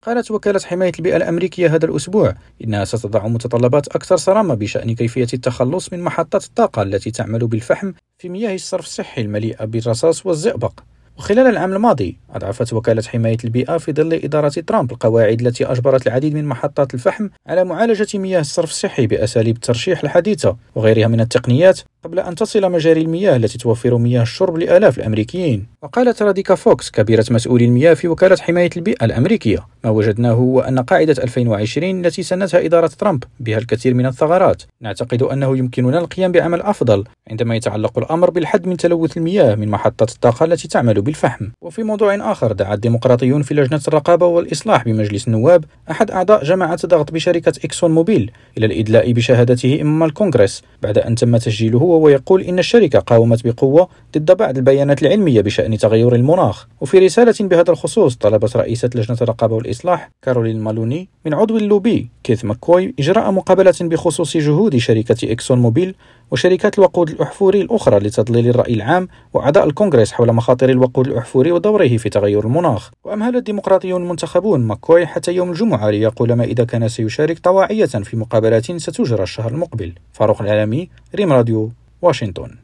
قالت وكالة حماية البيئة الأمريكية هذا الأسبوع إنها ستضع متطلبات أكثر صرامة بشأن كيفية التخلص من محطات الطاقة التي تعمل بالفحم في مياه الصرف الصحي المليئة بالرصاص والزئبق. وخلال العام الماضي أضعفت وكالة حماية البيئة في ظل إدارة ترامب القواعد التي أجبرت العديد من محطات الفحم على معالجة مياه الصرف الصحي بأساليب الترشيح الحديثة وغيرها من التقنيات قبل أن تصل مجاري المياه التي توفر مياه الشرب لآلاف الأمريكيين. وقالت راديكا فوكس كبيرة مسؤولي المياه في وكالة حماية البيئة الأمريكية: ما وجدناه هو أن قاعدة 2020 التي سنتها إدارة ترامب بها الكثير من الثغرات. نعتقد أنه يمكننا القيام بعمل أفضل عندما يتعلق الأمر بالحد من تلوث المياه من محطات الطاقة التي تعمل بالفحم. وفي موضوع آخر، دعا الديمقراطيون في لجنة الرقابة والإصلاح بمجلس النواب أحد أعضاء جماعة ضغط بشركة إكسون موبيل إلى الإدلاء بشهادته أمام الكونغرس بعد أن تم تسجيله، ويقول إن الشركة قاومت بقوة ضد بعض البيانات العلمية بشأن تغير المناخ. وفي رسالة بهذا الخصوص طلبت رئيسة لجنة الرقابة والإصلاح كارولين مالوني من عضو اللوبي كيث ماكوي إجراء مقابلة بخصوص جهود شركة إكسون موبيل وشركات الوقود الأحفوري الأخرى لتضليل الرأي العام وأعضاء الكونغرس حول مخاطر الوقود الأحفوري ودوره في تغير المناخ. وأمهل الديمقراطيون المنتخبون ماكوي حتى يوم الجمعة ليقول ما إذا كان سيشارك طواعية في مقابلات ستجرى الشهر المقبل. فاروق العالمي، ريم راديو، واشنطن.